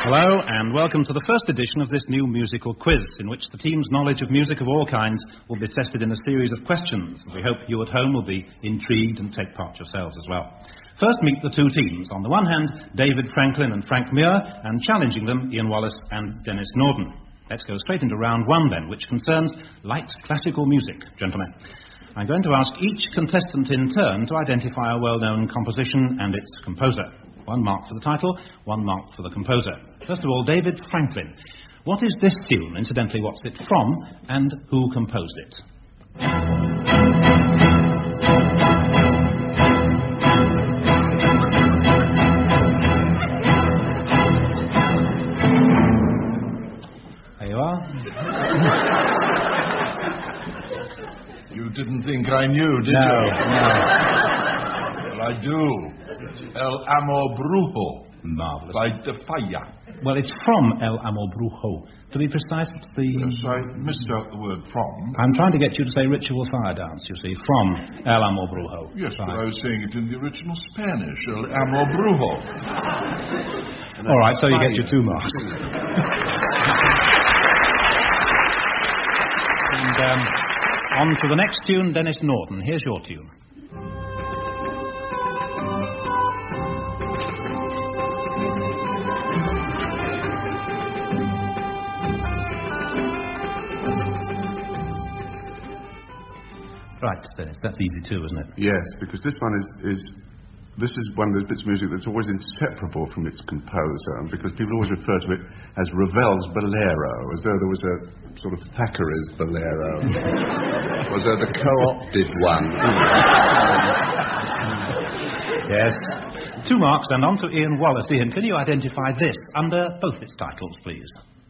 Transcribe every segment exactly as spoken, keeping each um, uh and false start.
Hello, and welcome to the first edition of this new musical quiz, in which the team's knowledge of music of all kinds will be tested in a series of questions. We hope you at home will be intrigued and take part yourselves as well. First, meet the two teams. On the one hand, David Franklin and Frank Muir, and challenging them, Ian Wallace and Dennis Norden. Let's go straight into round one, then, which concerns light classical music, gentlemen. I'm going to ask each contestant in turn to identify a well-known composition and its composer. One mark for the title, one mark for the composer. First of all, David Franklin. What is this tune? Incidentally, what's it from, and who composed it? There you are. You didn't think I knew, did no, you? No, Well, I do. El Amor Brujo. Marvellous. By De Falla. Well, it's from El Amor Brujo. To be precise, it's the... Yes, I missed out the word from. I'm trying to get you to say Ritual Fire Dance, you see, from El Amor Brujo. Yes, right. but I was saying it in the original Spanish, El Amor Brujo. All right, so you get your two marks. And um, on to the next tune, Dennis Norden. Here's your tune. Right, Dennis, that's easy too, isn't it? Yes, because this one is, is this is one of those bits of music that's always inseparable from its composer, and because people always refer to it as Ravel's Bolero, as though there was a sort of Thackeray's Bolero, as though the co-opted one. Yes. Two marks, and on to Ian Wallace. Ian, can you identify this under both its titles, please?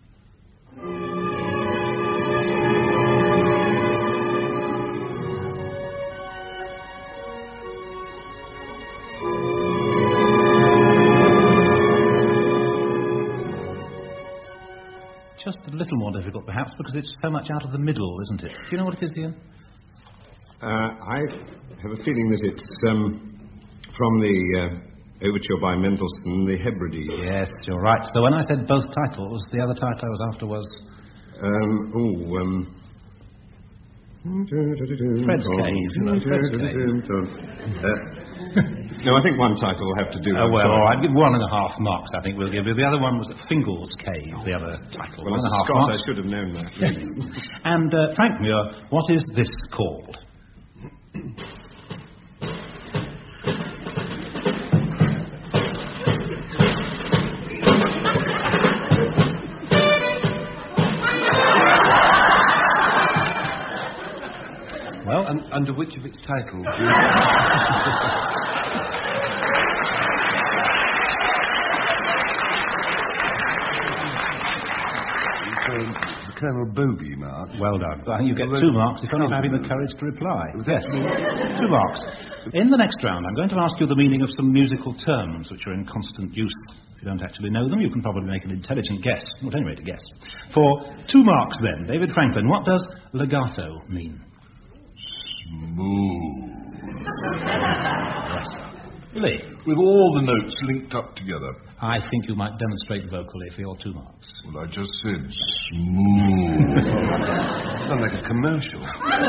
Just a little more difficult, perhaps, because it's so much out of the middle, isn't it? Do you know what it is, Ian? Uh, I have a feeling that it's um, from the uh, overture by Mendelssohn, the Hebrides. Yes, you're right. So when I said both titles, the other title I was after was... Um, oh, um... Fred's Cave. You know, Fred's Cave. Uh, no, I think one title will have to do. Oh, well, all right. Give one and a half marks, I think we'll give you. The other one was Fingal's Cave, the other title. Well, one and a half Scott, marks. I should have known that. Really. And, uh, Frank Muir, what is this called? Well, and under which of its titles? Colonel Bogey mark. Well done. I think you get two marks if only having the courage to reply. Yes, two marks. In the next round, I'm going to ask you the meaning of some musical terms which are in constant use. If you don't actually know them, you can probably make an intelligent guess. Not anyway, a guess. For two marks, then, David Franklin, what does legato mean? Smooth. Yes. Really? With all the notes linked up together. I think you might demonstrate vocally for your two marks. Well, I just said smooth. Sounds like a commercial.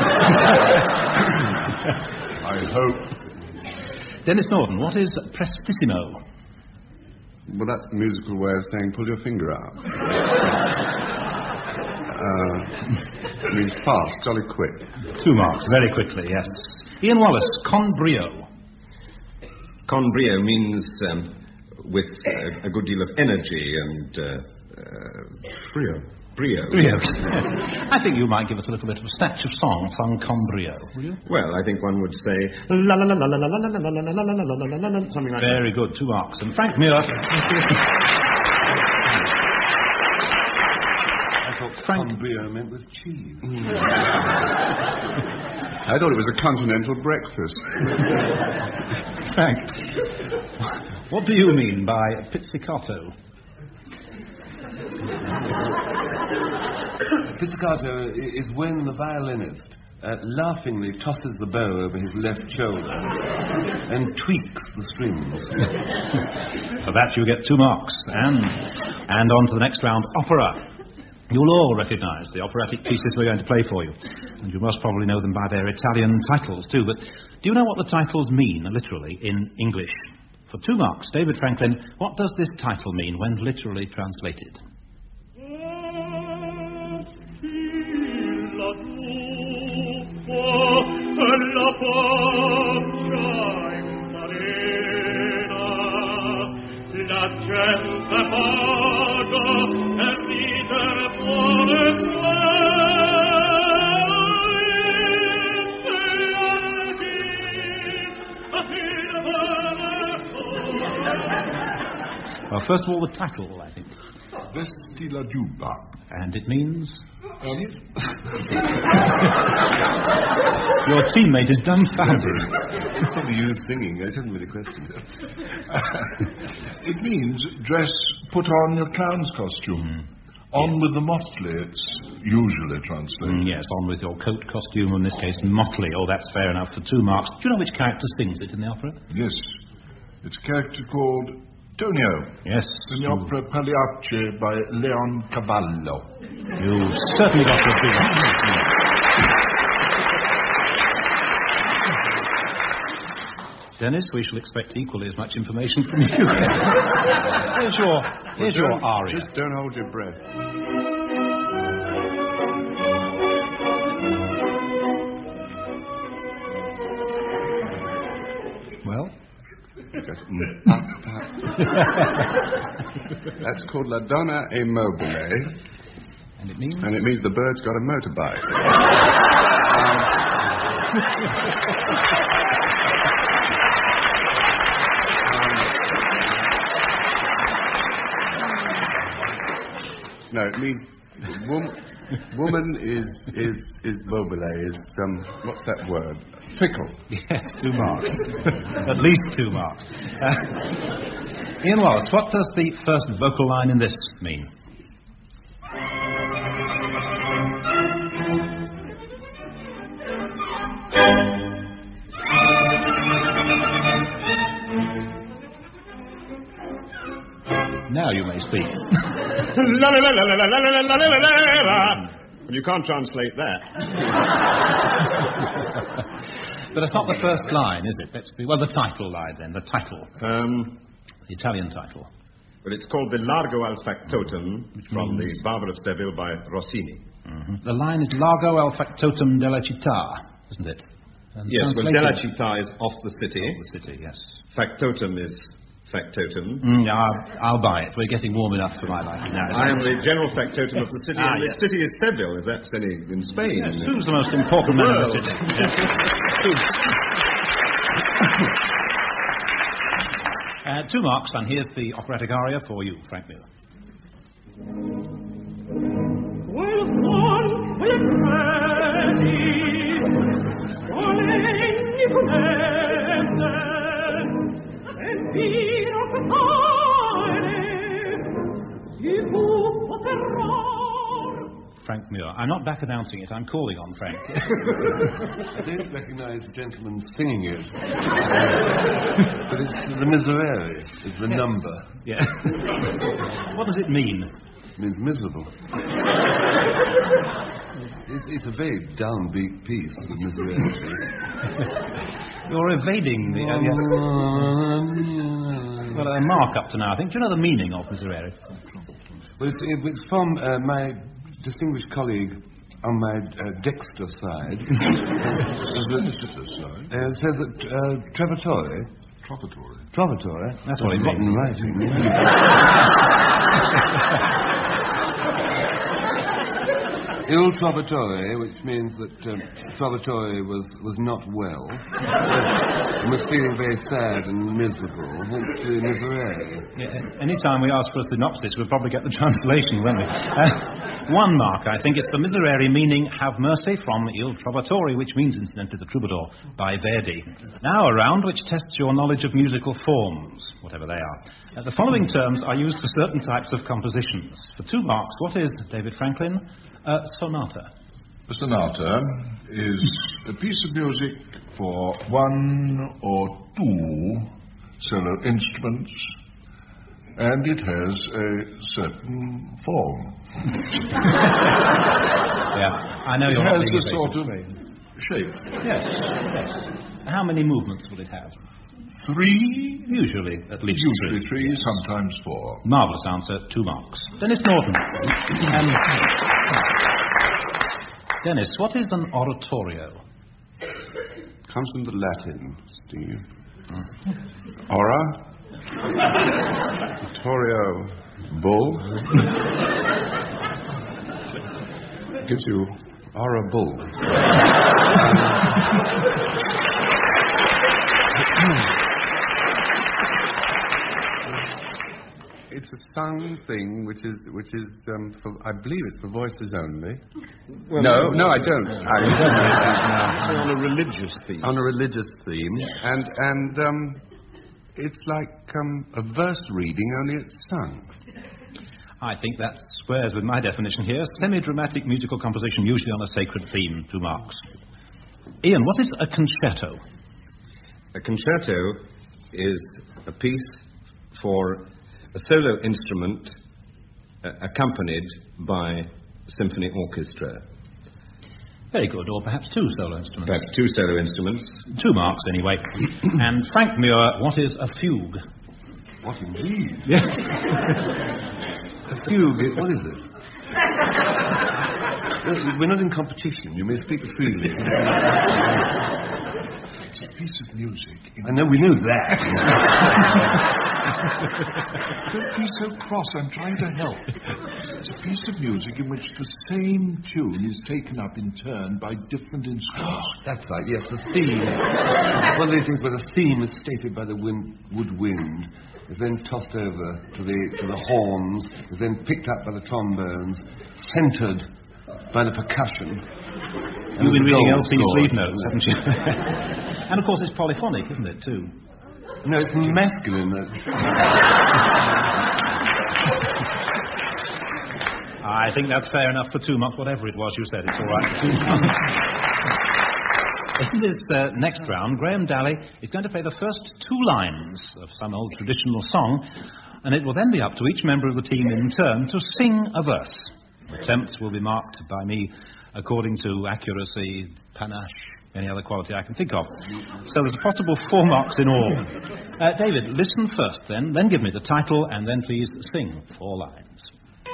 I hope. Dennis Norden, what is prestissimo? Well, that's the musical way of saying pull your finger out. uh, it means fast, jolly quick. Two marks, very quickly, yes. Ian Wallace, con brio. Con brio means um, with uh, a good deal of energy and... Uh, uh, Brio. Brio. Brio. I think you might give us a little bit of a snatch of song sung con brio, will you? Well, I think one would say... La la la la la la la la la la la la la la la, something like that. Very good, two marks. And Frank Muir... Frank Brio meant with cheese. I thought it was a continental breakfast. Frank, what do you mean by pizzicato? Pizzicato is when the violinist uh, laughingly tosses the bow over his left shoulder and tweaks the strings. For that you get two marks. And, and on to the next round, opera. You'll all recognise the operatic pieces we're going to play for you. And you must probably know them by their Italian titles too. But do you know what the titles mean, literally, in English? For two marks, David Franklin, what does this title mean when literally translated? Well, first of all, the title, I think. Vesti la giubba. And it means? Um, Your teammate is dumbfounded. Probably you singing. I didn't really question it. It means dress, put on your clown's costume. Mm. On with the motley, it's usually translated. Mm, yes, on with your coat costume, in this case, motley. Oh, that's fair enough for two marks. Do you know which character sings it in the opera? Yes. It's a character called Tonio. Yes. In the opera Pagliacci by Leon Cavallo. You certainly got your two marks. Dennis, we shall expect equally as much information from you. Here's your, here's well, your aria. Just don't hold your breath. Well? That's called La Donna e Mobile. And it means? And it means the bird's got a motorbike. um, No, it means wom- woman is is is mobile is um what's that word? Fickle. Yes, two marks. At least two marks. Uh, Ian Wallace, what does the first vocal line in this mean? Now you may speak. Well, you can't translate that. But it's not the first line, is it? Let's be, well, the title line then, the title. Um, the Italian title. Well, it's called the Largo al Factotum from the Barber of Seville by Rossini. Mm-hmm. The line is Largo al Factotum della città, isn't it? And yes, well, della città is off the city. Off the city, yes. Factotum is factotum. Mm, I'll, I'll buy it. We're getting warm enough for my liking now. I am the general factotum of the city, ah, and yes. the city is Seville, if that's any in Spain. Yes, who's the most important man in the city? uh, two marks, and here's the operatic aria for you, Frank Muir. Frank Muir. I'm not back announcing it, I'm calling on Frank. I don't recognise the gentleman singing it. But it's the Miserere, it's the yes. number. Yeah. What does it mean? It means miserable. it's, it's a very downbeat piece, the Miserere. You're evading the... Uh, yeah. Well, a mark up to now, I think. Do you know the meaning of Miserere? Well, it's, it's from uh, my distinguished colleague on my uh, dexter side. uh, it says that uh, Trovatore... Trovatore? Trovatore? That's what it means. Rotten writing. Il Trovatore, which means that um, Trovatore was, was not well and was feeling very sad and miserable, hence the Miserere. Yeah, any time we ask for a synopsis, we'll probably get the translation, won't we? Uh, one mark, I think. It's the Miserere, meaning have mercy, from Il Trovatore, which means, incidentally, the troubadour, by Verdi. Now a round which tests your knowledge of musical forms, whatever they are. Uh, the following terms are used for certain types of compositions. For two marks, what is, David Franklin, a sonata? A sonata is a piece of music for one or two solo instruments, and it has a certain form. Yeah, I know It you're not has being a sort of evasive. shape. Yes, yes. How many movements will it have? Three, Usually, at least usually three. three, sometimes four. Marvellous answer, two marks. Dennis Norton. Um, Dennis, what is an oratorio? Comes from the Latin, Steve. Ora. Oratorio. Bull. Gives you ora bull. It's a sung thing, which is, which is, um, for, I believe it's for voices only. Well, no, no, I don't. I don't. On a religious theme. On a religious theme, and and um, it's like um, a verse reading, only it's sung. I think that squares with my definition here. Semi-dramatic musical composition, usually on a sacred theme, two marks. Ian, what is a concerto? A concerto is a piece for a solo instrument uh, accompanied by symphony orchestra. Very good, or perhaps two solo instruments. Perhaps two solo instruments. Two marks, anyway. And Frank Muir, what is a fugue? What indeed? Yeah. A fugue, what is it? We're not in competition. You may speak freely. It's a piece of music. In I know, we know that. Don't be so cross, I'm trying to help. It's a piece of music in which the same tune is taken up in turn by different instruments. That's right, yes, the theme. One of these things where the theme is stated by the wind, wood wind, is then tossed over to the, to the horns, is then picked up by the trombones, centred by the percussion. You've been reading L T Gold sleeve chord. notes, haven't you? And of course it's polyphonic, isn't it, too? No, it's masculine. I think that's fair enough for two months, whatever it was you said, it's all right for two months. In this uh, next round, Graham Daly is going to play the first two lines of some old traditional song, and it will then be up to each member of the team in turn to sing a verse. Attempts will be marked by me according to accuracy, panache, any other quality I can think of. So there's a possible four marks in all. Uh, David, listen first then, then give me the title, and then please sing four lines.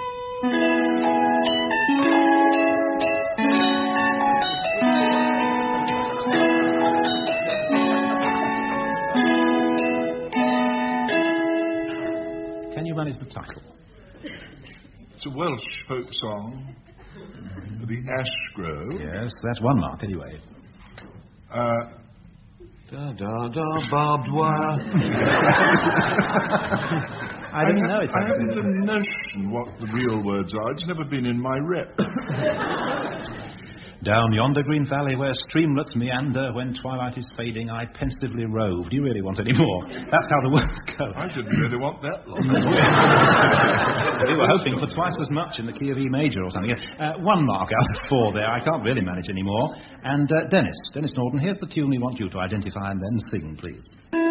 Can you manage the title? It's a Welsh folk song, The Ash Grove. Yes, that's one mark anyway. Uh, Da da da, barbed wire. I didn't ha- know it. I haven't a notion what the real words are. It's never been in my rep. Down yonder green valley where streamlets meander, when twilight is fading, I pensively rove. Do you really want any more? That's how the words go. I didn't really want that long. We were hoping for twice as much in the key of E major or something. Uh, one mark out of four there. I can't really manage any more. And uh, Dennis, Dennis Norton, here's the tune we want you to identify and then sing, please.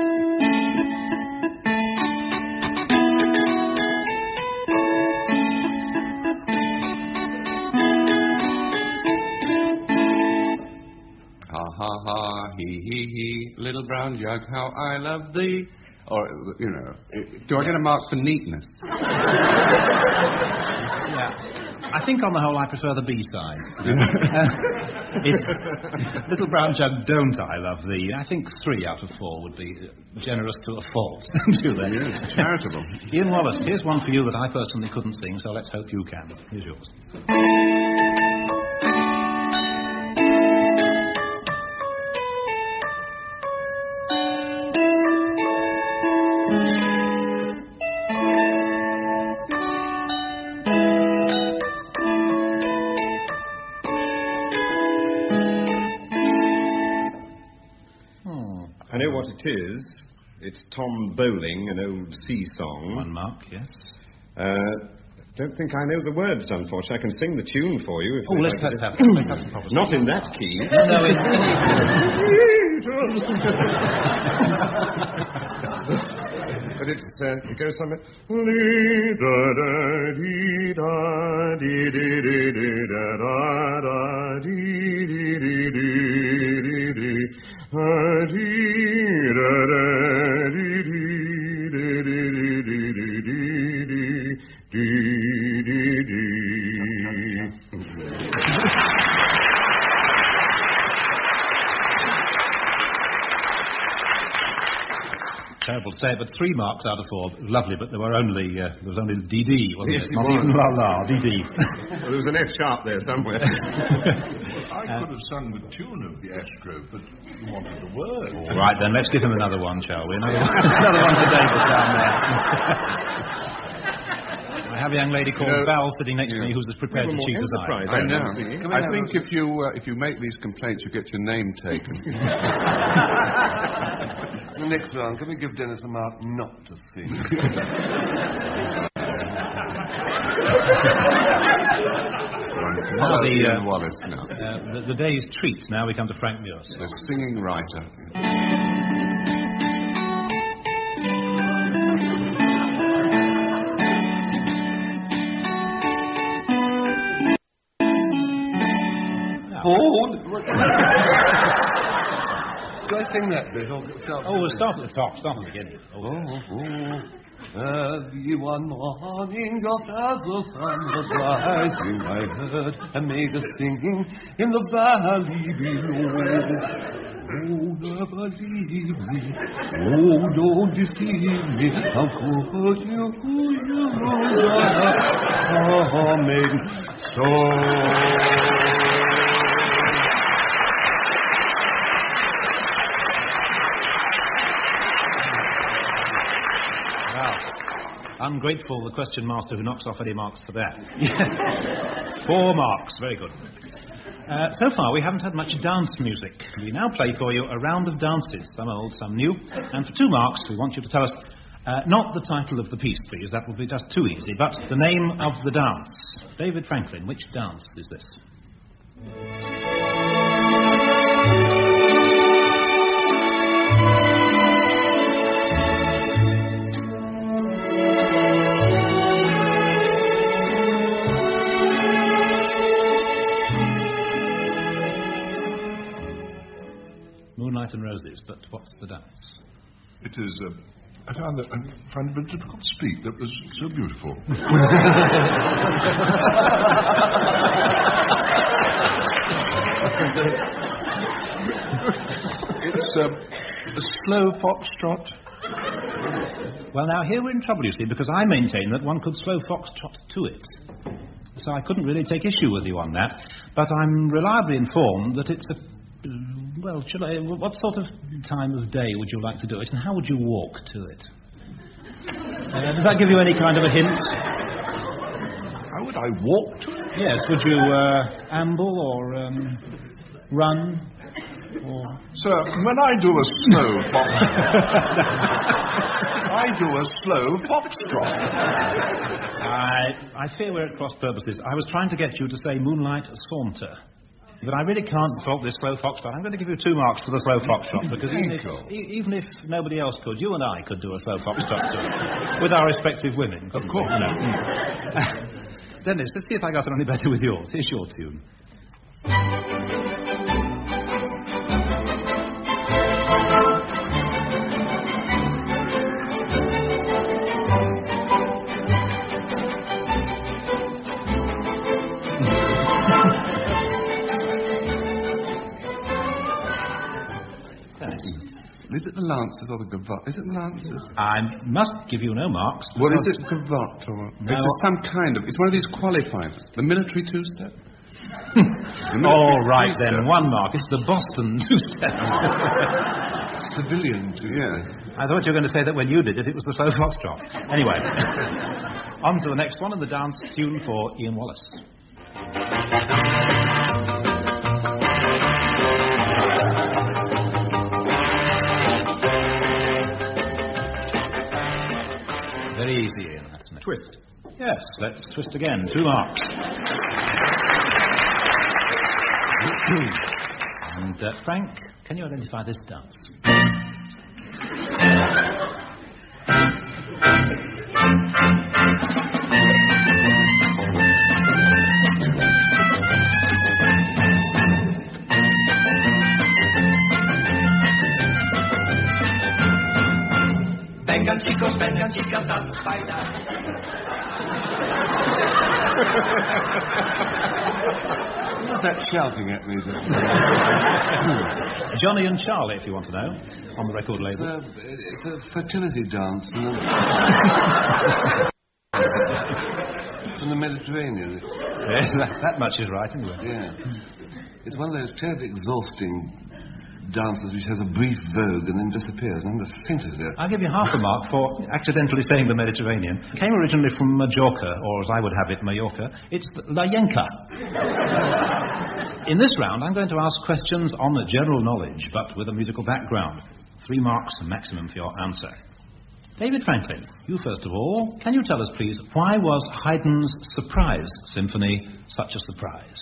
Ha ha ha, he he he, little brown jug, how I love thee. Or, you know, do I get a mark for neatness? Yeah. I think on the whole I prefer the B-side. uh, it's Little Brown Jug, Don't I Love Thee? I think three out of four would be generous to a fault. Don't you then? Yes, charitable. Ian Wallace, here's one for you that I personally couldn't sing, so let's hope you can. Here's yours. I know what it is. It's Tom Bowling, an old sea song. One mark, yes. Uh, don't think I know the words, unfortunately. I can sing the tune for you. If Oh, let's, if let's, have, let's have some proper Not in that key. No, it, But it's, uh, it goes somewhere. Terrible to say it, but three marks out of four. Lovely, but there were only uh, there was only D D, wasn't Yes, it? it Not was. even la la, D D. Well, there was an F sharp there somewhere. I could have sung the tune of the Ashgrove, but you wanted a word. All right, then let's give him another one, shall we? Another one, another one for David down there. I have a young lady called You know, Val sitting next to yeah. me who's as prepared to cheat as I. Enterprise, I I'm know. seeing. I think if you uh, if you make these complaints, you get your name taken. The next round, can we give Dennis a mark not to sing? Now the, Ian uh, Wallace now, Uh, the, the day's treat. Now we come to Frank Muirs. the singing writer. Oh! Do I sing that bit? Or start Oh, we'll start at the top. Start at the beginning. Oh, oh, early one morning, just as the sun was rising, I heard a maiden singing in the valley below. Oh, never leave me. Oh, don't deceive me. How could you, you, oh, maiden, so. Ungrateful, the question master who knocks off any marks for that. Yes. Four marks. Very good. Uh, so far, we haven't had much dance music. We now play for you a round of dances, some old, some new. And for two marks, we want you to tell us, uh, not the title of the piece, please, that would be just too easy, but the name of the dance. David Franklin, which dance is this? Moonlight and Roses, but what's the dance? It is. Uh, I found that I find it very difficult to speak. That was so beautiful. It's uh, a slow foxtrot. Well, now, here we're in trouble, you see, because I maintain that one could slow foxtrot to it. So I couldn't really take issue with you on that. But I'm reliably informed that it's a... Well, should I... What sort of time of day would you like to do it, and how would you walk to it? Uh, does that give you any kind of a hint? How would I walk to it? Yes, would you uh, amble or um, run? Or... Sir, when I do a slow foxtrot, I do a slow foxtrot. I, I fear we're at cross purposes. I was trying to get you to say moonlight saunter. But I really can't fault this slow foxtrot. I'm going to give you two marks for the slow foxtrot, because even if, e- even if nobody else could, you and I could do a slow foxtrot too, with our respective women. Of course. You know. Dennis, let's see if I got on any better with yours. Here's your tune. Is it the Lancers or the Gavotte? Is it the Lancers? I must give you no marks. Well, is it Gavotte or... No. It's just some kind of... It's one of these qualifiers. The military two-step? All right, then. One mark. It's the Boston two-step. Civilian, too. Yeah. I thought you were going to say that when you did it, it was the slow foxtrot. Anyway, on to the next one, and the dance tune for Ian Wallace. Very easy, Ian. That's it. Twist. Yes, let's twist again. Two marks. And uh, Frank, can you identify this dance? Vengan chicos, vengan chicas a bailar. What's that shouting at me? Johnny and Charlie, if you want to know, on the record It's label. a, it's a fertility dance from the, from the Mediterranean. It's, Yes, that, that much is right, anyway. yeah. It's one of those terribly exhausting dances which has a brief vogue and then disappears, and I'm the faintest of it. I'll give you half a mark for accidentally saying the Mediterranean. It came originally from Majorca, or as I would have it, Mallorca. It's La Yenka. In this round, I'm going to ask questions on the general knowledge, but with a musical background. Three marks maximum for your answer. David Franklin, you first of all. Can you tell us, please, why was Haydn's Surprise Symphony such a surprise?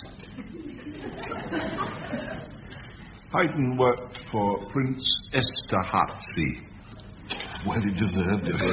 Haydn worked for Prince Esterházy. Well, he deserved it.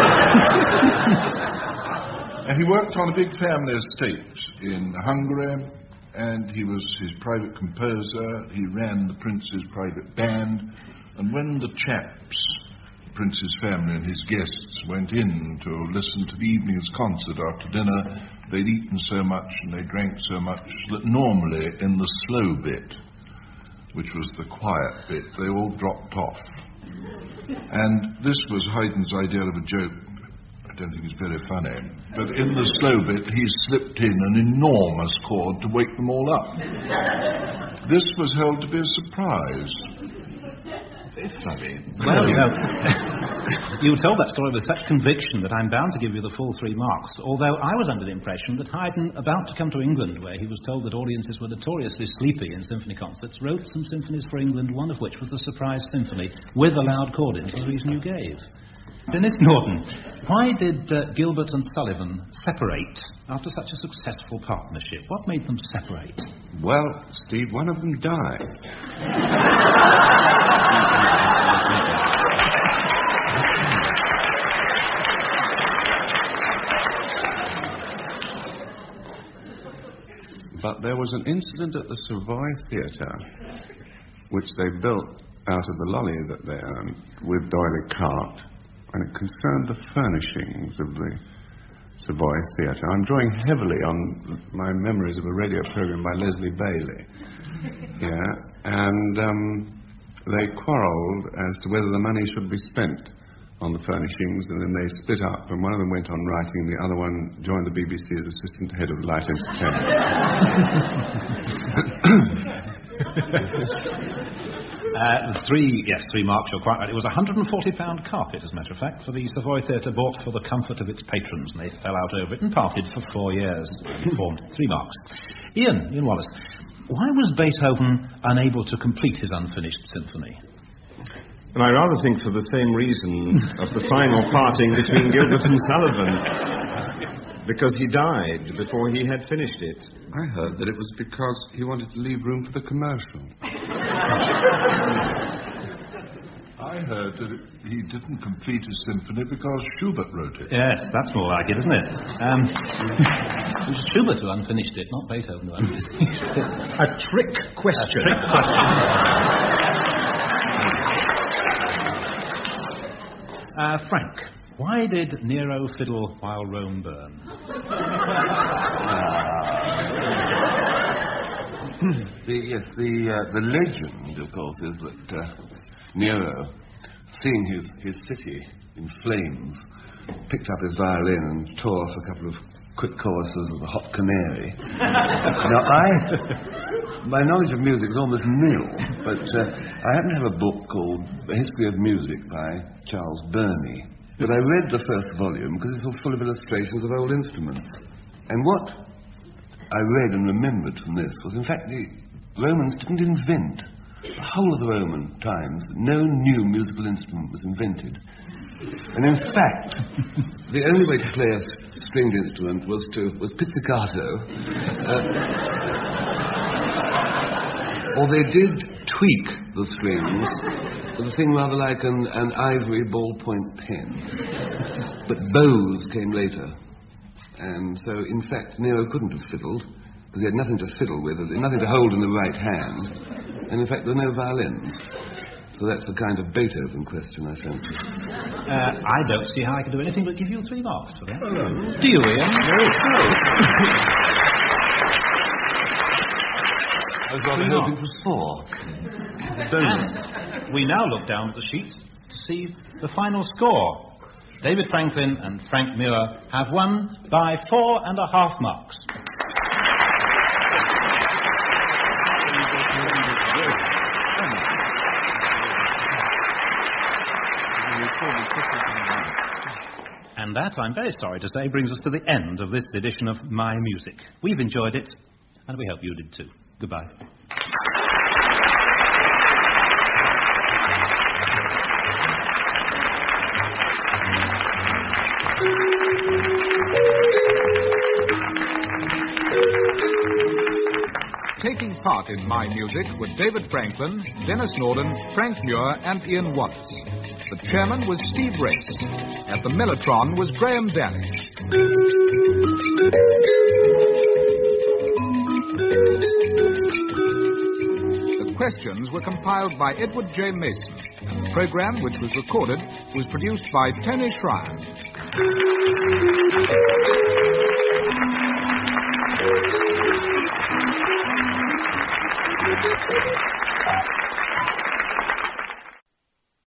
And he worked on a big family estate in Hungary, and he was his private composer. He ran the prince's private band, and when the chaps, the prince's family and his guests, went in to listen to the evening's concert after dinner, they'd eaten so much and they drank so much that normally in the slow bit, which was the quiet bit, they all dropped off. And this was Haydn's idea of a joke. I don't think it's very funny. But in the slow bit, he slipped in an enormous chord to wake them all up. This was held to be a surprise. It's funny. Well, you know, you told that story with such conviction that I'm bound to give you the full three marks, although I was under the impression that Haydn, about to come to England, where he was told that audiences were notoriously sleepy in symphony concerts, wrote some symphonies for England, one of which was the Surprise Symphony, with a loud chording, for the reason you gave. Dennis Norton, why did uh, Gilbert and Sullivan separate after such a successful partnership? What made them separate? Well, Steve, one of them died. But there was an incident at the Savoy Theatre, which they built out of the lolly that they owned with D'Oyly Carte, and it concerned the furnishings of the Savoy Theatre. I'm drawing heavily on my memories of a radio program by Leslie Bailey. Yeah, and um, they quarrelled as to whether the money should be spent on the furnishings, and then they split up, and one of them went on writing, the other one joined the B B C as assistant head of light entertainment. Uh, three, yes, three marks, you're quite right. It was a one hundred forty pound carpet, as a matter of fact, for the Savoy Theatre, bought for the comfort of its patrons, and they fell out over it and parted for four years. Formed three marks. Ian, Ian Wallace, why was Beethoven unable to complete his unfinished symphony? And I rather think for the same reason of the final parting between Gilbert and Sullivan, because he died before he had finished it. I heard that it was because he wanted to leave room for the commercial. I heard that it, he didn't complete his symphony because Schubert wrote it. Yes, that's more like it, isn't it? Um, it was Schubert who unfinished it, not Beethoven who unfinished it. A trick question. A trick question. uh, Frank, why did Nero fiddle while Rome burned? the, yes, the, uh, the legend, of course, is that uh, Nero, seeing his, his city in flames, picked up his violin and tore off a couple of quick choruses of the Hot Canary. Now, I, my knowledge of music is almost nil, but uh, I happen to have a book called The History of Music by Charles Burney. But I read the first volume because it's all full of illustrations of old instruments. And what I read and remembered from this was, in fact, the Romans didn't invent, the whole of the Roman times, no new musical instrument was invented And in fact, the only way to play a stringed instrument was to was pizzicato. Uh, or they did tweak the strings with a thing rather like an, an ivory ballpoint pen. But bows came later. And so, in fact, Nero couldn't have fiddled, because he had nothing to fiddle with, nothing to hold in the right hand. And, in fact, there were no violins. So that's a kind of Beethoven question, I fancy. Uh, I don't see how I could do anything but give you three marks for that. Oh. Do you, Ian? No. I was rather hoping for four. And we now look down at the sheet to see the final score. David Franklin and Frank Muir have won by four and a half marks. And that, I'm very sorry to say, brings us to the end of this edition of My Music. We've enjoyed it, and we hope you did too. Goodbye. Taking part in My Music were David Franklin, Dennis Norden, Frank Muir, and Ian Wallace. The chairman was Steve Race. At the Mellotron was Graham Danish. The questions were compiled by Edward J. Mason. The program, which was recorded, was produced by Tony Schreier. Thank you.